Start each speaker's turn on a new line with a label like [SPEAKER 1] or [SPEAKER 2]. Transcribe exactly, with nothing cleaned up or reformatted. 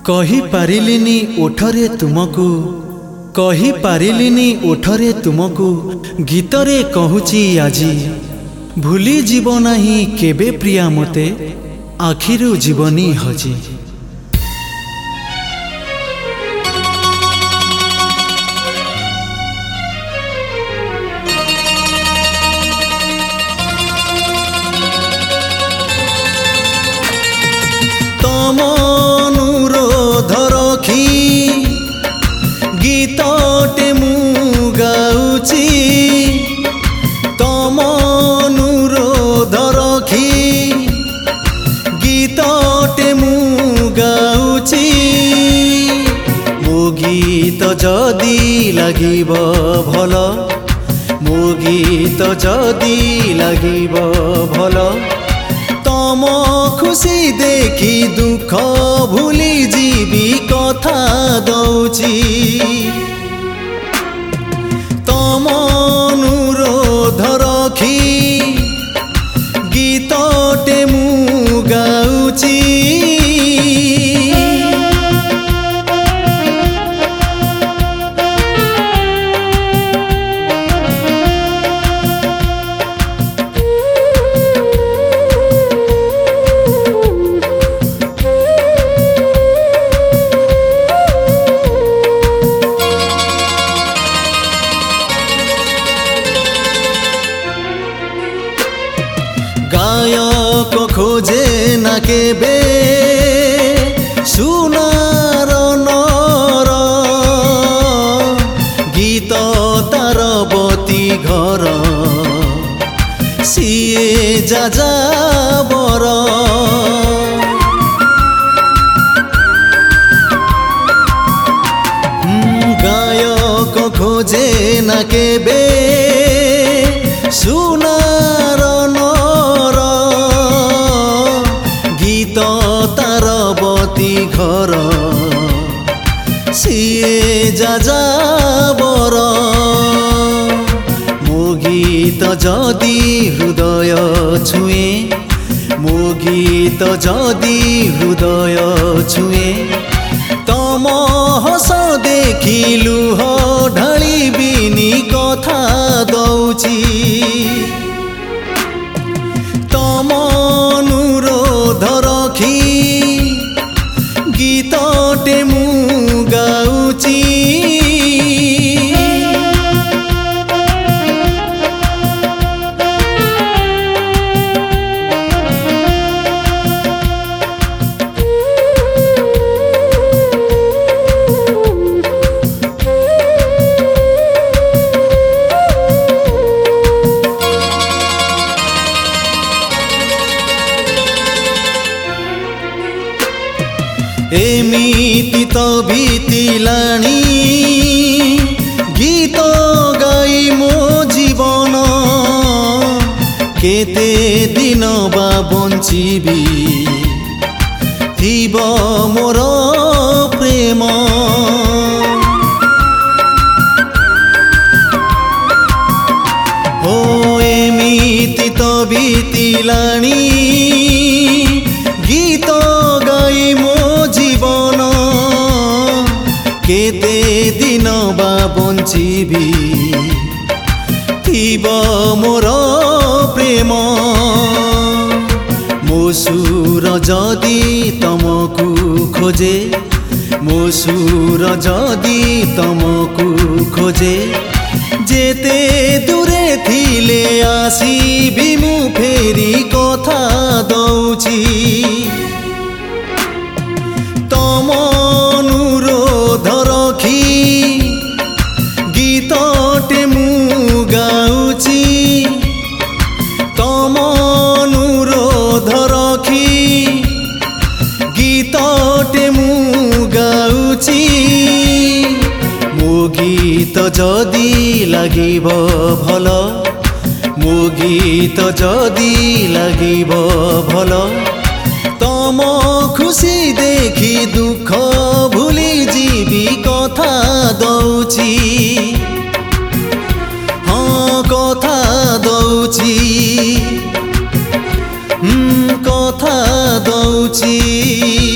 [SPEAKER 1] कही पारिलिनी ओठरे तुमको कही पारिलिनी ओठरे तुमको गीतरे कहूची आजी भूली जीव नाही केबे प्रिया मते आखिरु जीवनी हजी।
[SPEAKER 2] गीतटे मु गाउची तम अनुरोध रखी गीतटे मु गाउची मो गीत जदि लागिब भल मो गीत जदि लागिब भल तम खुशी देखी दुख भूली जीवी कथा दौची तम अनुरोध रखी गीतटे मु गाउची। गायक खोजे ना केबे सुनार नर गीत तार बती घर सिए जाजाबर गायक खोजे ना केबे सुनार तारबती घर सिए जाजाबर मो गीत जदि हृदय छुए मो गीत जदि हृदय छुए तम हस देखी लुह ढाली बिनी कथा दौची तम अनुरोध रखी गीतटे मु गाउची। एमिति तो बीतिलाणी गीत गाई मो जीवन केते दिन बा बंचिबी थीब मोर प्रेम हो एमिति तो बीतिलाणी गीत गाई मो जीवन केते दिन बा बंचिबी थीब मोर प्रेम मो सुर जदि तमकु खोजे मो सुर जदि तमकु खोजे जेते दूरे थिले आसीबी मु फेरी कथा दौची तम अनुरोध रखी गीतटे मु गाउची तम अनुरोध रखी गीतटे मु गाउची मो गीत जदि लागिब भल मो गीत जदि लागिब भल तम खुशी देखी दुख भूली जीवी कथा दौची हाँ कथा दौची କଥା ଦଉଛି।